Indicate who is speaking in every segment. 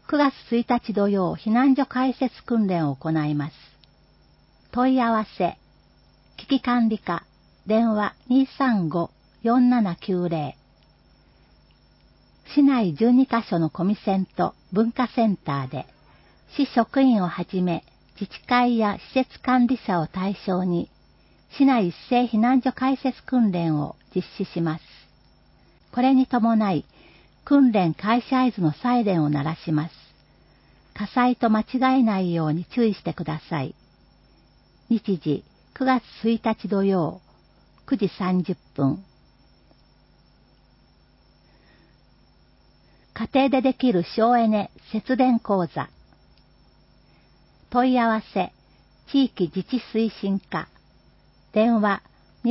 Speaker 1: 月1日土曜避難所開設訓練を行います。問い合わせ、危機管理課、電話235-4790。市内12カ所のコミセンと文化センターで、市職員をはじめ自治会や施設管理者を対象に、市内一斉避難所開設訓練を実施します。これに伴い、訓練開始合図のサイレンを鳴らします。火災と間違えないように注意してください。日時9月1日土曜9時30分。家庭でできる省エネ節電講座。問い合わせ、地域自治推進課。電話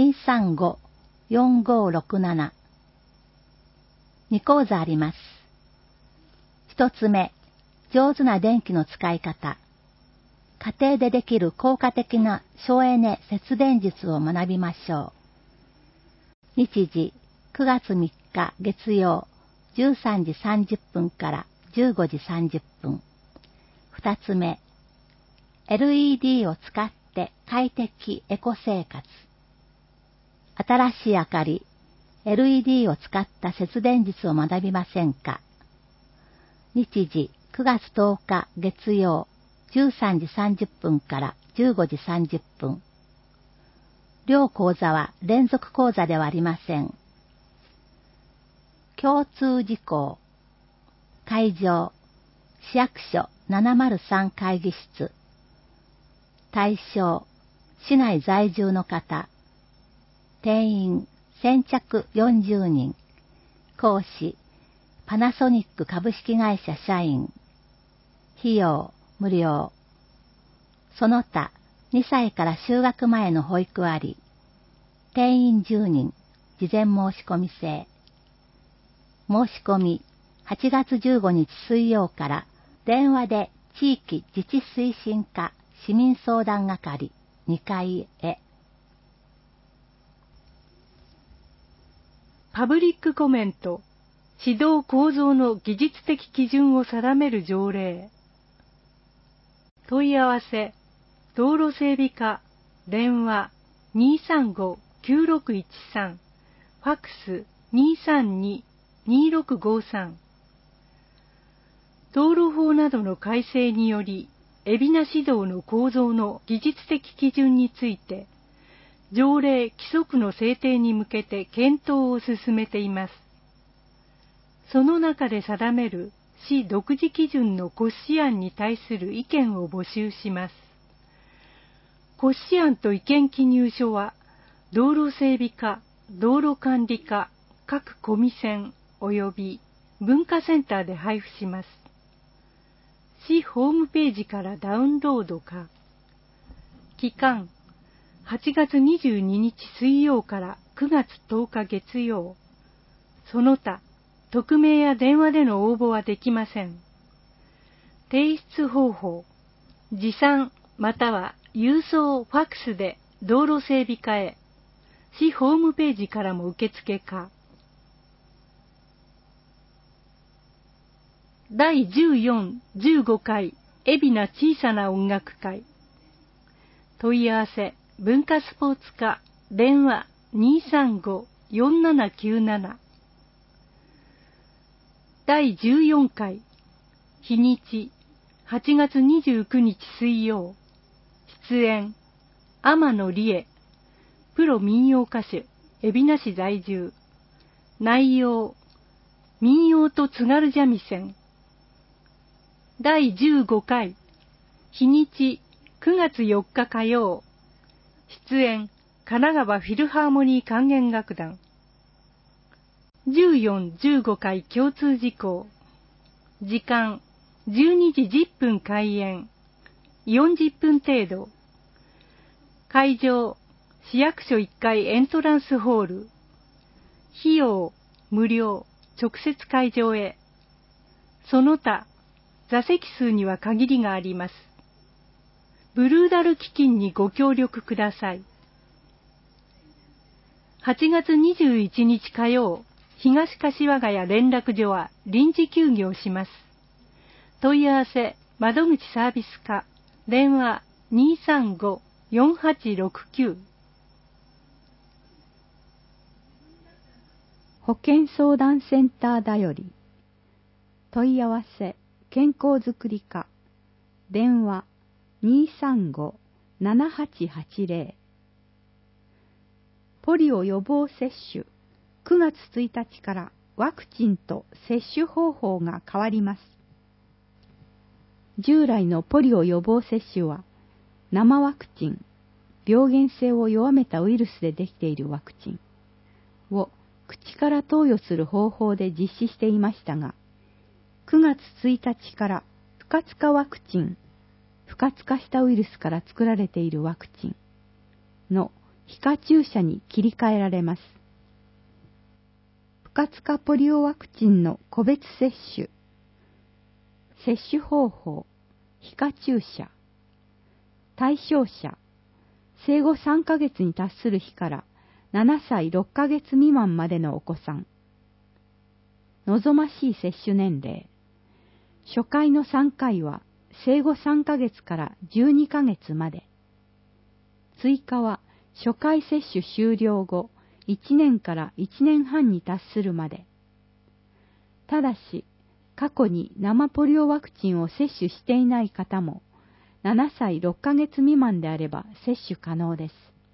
Speaker 1: 235-4567。2講座あります。一つ目、上手な電気の使い方。家庭でできる効果的な省エネ節電術を学びましょう。日時9月3日月曜13時30分から15時30分。二つ目、LED を使って快適エコ生活。新しい明かり、LED を使った節電術を学びませんか。日時9月10日月曜13時30分から15時30分。両講座は連続講座ではありません。共通事項。会場、市役所703会議室。対象、市内在住の方。定員、先着40人。講師、パナソニック株式会社社員。費用、無料。その他、2歳から就学前の保育あり。定員10人、事前申し込み制。申し込み、8月15日水曜から電話で地域自治推進課市民相談係2階へ。
Speaker 2: パブリックコメント、指導構造の技術的基準を定める条例。問い合わせ、道路整備課、電話235-9613、ファックス232-2653。道路法などの改正により、海老名市道の構造の技術的基準について、条例規則の制定に向けて検討を進めています。その中で定める市独自基準の骨子案に対する意見を募集します。骨子案と意見記入書は、道路整備課、道路管理課、各コミセン及び文化センターで配布します。市ホームページからダウンロードか。期間、8月22日水曜から9月10日月曜。その他、匿名や電話での応募はできません。提出方法、持参または郵送ファックスで道路整備課へ、市ホームページからも受付か。第14、15回海老名小さな音楽会。問い合わせ、文化スポーツ課、電話235-4797。第14回、日にち、8月29日水曜。出演、天野理恵、プロ民謡歌手、海老名市在住。内容、民謡と津軽三味線。第15回、日にち、9月4日火曜。出演、神奈川フィルハーモニー管弦楽団。14、15回共通事項。時間、12時10分開演。40分程度。会場、市役所1階エントランスホール。費用、無料、直接会場へ。その他、座席数には限りがあります。ブルーダル基金にご協力ください。8月21日火曜、東柏ヶ谷連絡所は臨時休業します。 問い合わせ窓口サービス課、電話235-4869。
Speaker 3: 保健相談センターだより。問い合わせ健康づくり課、電話235-7880。ポリオ予防接種、9月1日からワクチンと接種方法が変わります。従来のポリオ予防接種は、生ワクチン、病原性を弱めたウイルスでできているワクチンを口から投与する方法で実施していましたが、9月1日から不活化ワクチン、不活化したウイルスから作られているワクチンの皮下注射に切り替えられます。不活化ポリオワクチンの個別接種、接種方法、皮下注射、対象者、生後3ヶ月に達する日から7歳6ヶ月未満までのお子さん、望ましい接種年齢、初回の3回は生後3ヶ月から12ヶ月まで、追加は初回接種終了後1年から1年半に達するまで。ただし、過去に生ポリオワクチンを接種していない方も、7歳6ヶ月未満であれば接種可能です。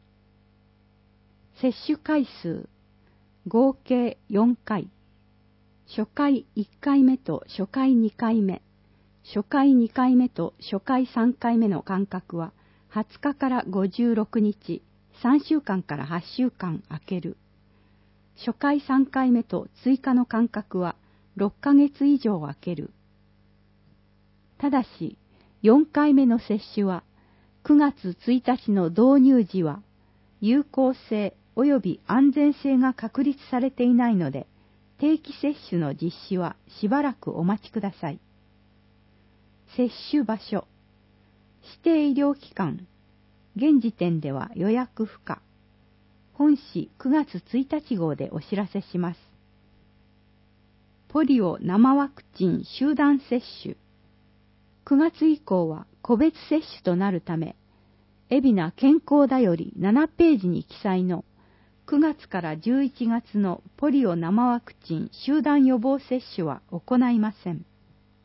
Speaker 3: 接種回数、合計4回。初回1回目と初回2回目、初回2回目と初回3回目の間隔は20日から56日、3週間から8週間空ける。初回3回目と追加の間隔は6ヶ月以上空ける。ただし、4回目の接種は9月1日の導入時は有効性及び安全性が確立されていないので、定期接種の実施はしばらくお待ちください。接種場所、指定医療機関、現時点では予約不可。本誌9月1日号でお知らせします。ポリオ生ワクチン集団接種。9月以降は個別接種となるため、海老名健康だより7ページに記載の9月から11月のポリオ生ワクチン集団予防接種は行いません。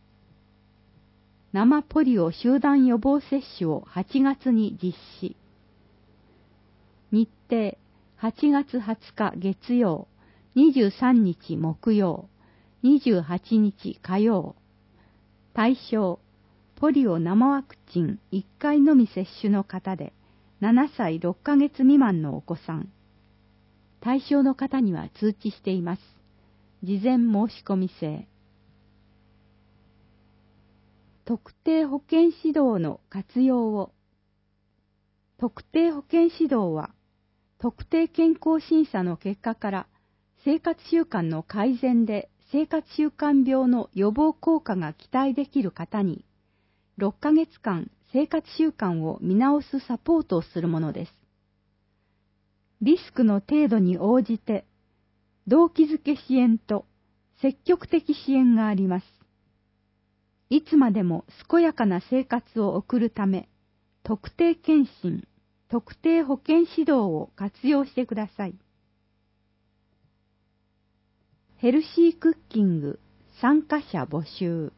Speaker 3: 生ポリオ集団予防接種を8月に実施。日程、8月20日月曜、23日木曜、28日火曜。対象、ポリオ生ワクチン1回のみ接種の方で、7歳6ヶ月未満のお子さん。対象の方には通知しています。事前申し込み制。特定保健指導の活用を。特定保健指導は、特定健康審査の結果から生活習慣の改善で生活習慣病の予防効果が期待できる方に、6ヶ月間生活習慣を見直すサポートをするものです。リスクの程度に応じて、動機づけ支援と積極的支援があります。いつまでも健やかな生活を送るため、特定健診、特定保健指導を活用してください。ヘルシークッキング参加者募集。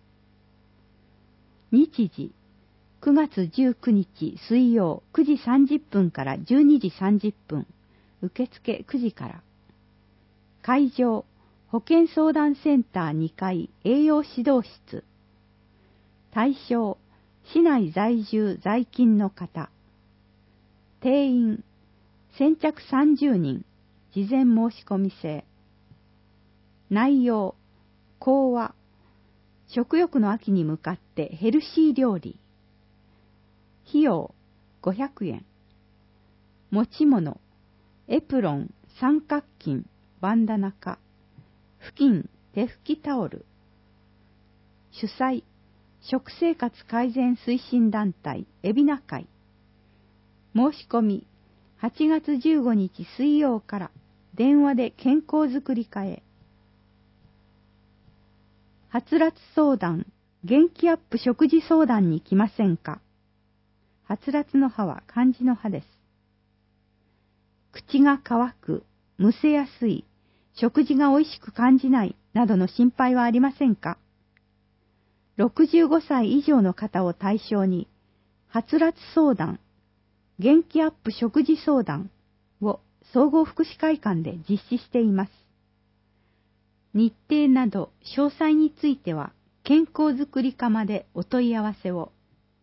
Speaker 3: 日時、9月19日水曜9時30分から12時30分。受付9時から。会場、保健相談センター2階栄養指導室。対象、市内在住在勤の方。定員、先着30人、事前申し込み制。内容、講話、食欲の秋に向かってヘルシー料理。費用、500円。持ち物、エプロン、三角巾、バンダナか、布巾、手拭きタオル。主催、食生活改善推進団体、海老名会。申し込み、8月15日水曜から電話で健康づくり課へ。はつらつ相談、 元気アップ食事相談に来ませんか？はつらつの歯は漢字の歯です。口が乾く、むせやすい、食事がおいしく感じないなどの心配はありませんか？65歳以上の方を対象に、はつらつ相談、元気アップ食事相談を総合福祉会館で実施しています。日程など詳細については、健康づくり課までお問い合わせを。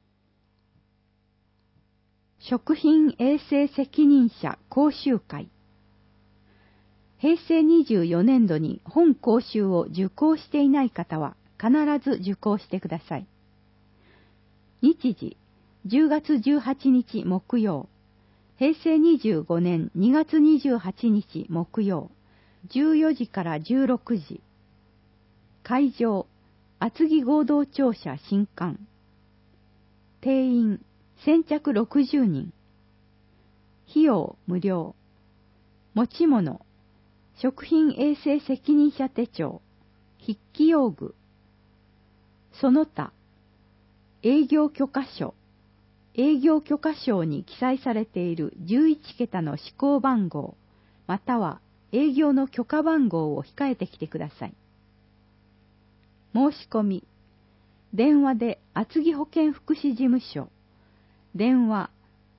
Speaker 3: 食品衛生責任者講習会。平成24年度に本講習を受講していない方は必ず受講してください。日時、10月18日木曜、平成25年2月28日木曜、14時から16時。会場、厚木合同庁舎新館。定員、先着60人。費用無料。持ち物、食品衛生責任者手帳、筆記用具。その他、営業許可書、営業許可証に記載されている11桁の指向番号、または営業の許可番号を控えてきてください。申し込み、電話で厚木保健福祉事務所、電話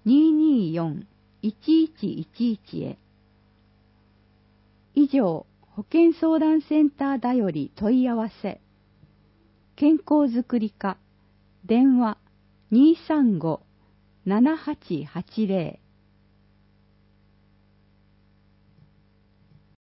Speaker 3: 224-1111 へ。以上、保健相談センターだより問い合わせ。健康づくり課、電話 235-7880